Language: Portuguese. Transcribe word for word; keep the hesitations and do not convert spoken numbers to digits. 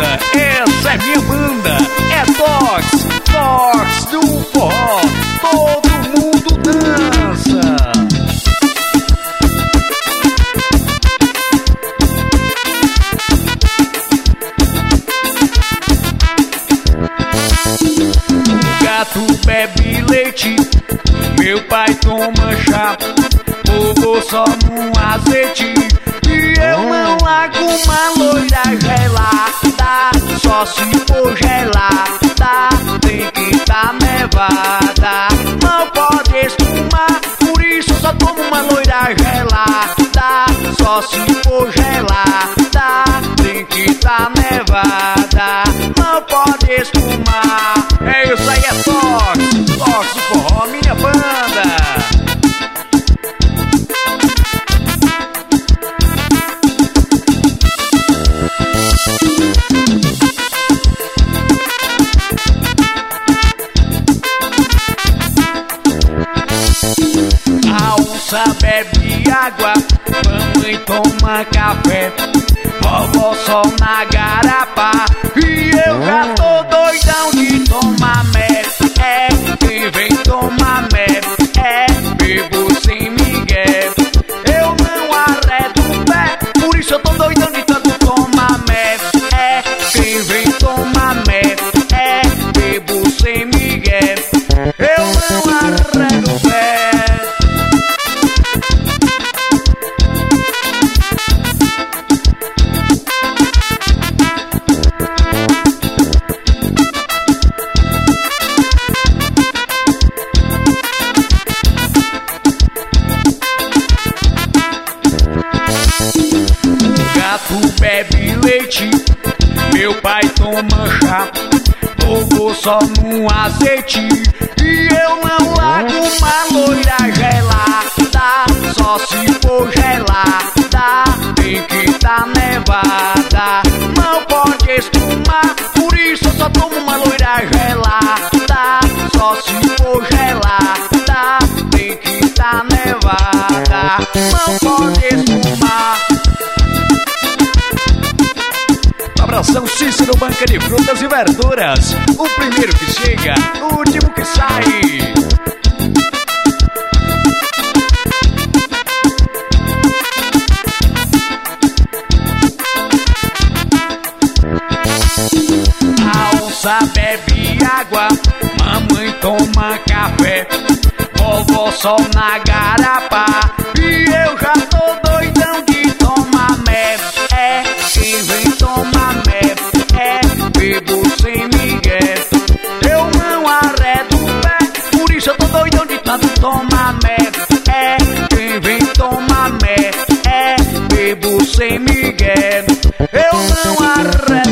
dança, essa é minha banda, é Tox, Tox do forró, todo mundo dança. O gato bebe leite, meu pai toma chá, vovô só no azeite, e eu não largo uma loira gelada, só se for gelada, tem que tá nevada, não pode espumar, por isso só tomo uma loira gelada, só se for gelada, tem que tá nevada, não pode espumar. É isso aí, é Tox, Tox do forró, minha banda. A onça bebe água, mamãe toma café, vovó só na garapa, e eu já tô doidão de tomar mel. É, quem vem tomar mel, é, bebo sem migué, eu não arredo o pé, por isso eu tô doidão de tanto tomar mel. É, quem vem tomar mel, é, bebo sem migué, eu não arredo o pé. Bebe leite, meu pai toma chá, vovô só no azeite, e eu não largo uma loira gelada, só se for gelada, tem que tá nevada, não pode espumar, por isso eu só tomo uma loira gelada, só se for gelada, tem que tá nevada, não pode espumar. Abração Cícero, banca de frutas e verduras, o primeiro que chega, o último que sai. A onça bebe água, mamãe toma café, vovó só na garapa, e eu já tô doidão de tomar mel. É, quem vem tomar mel, é, bebo sem migué, eu não arredo o pé, por isso eu tô doidão de tanto tomar mel. É, quem vem tomar mel, é, bebo sem migué, eu não arredo.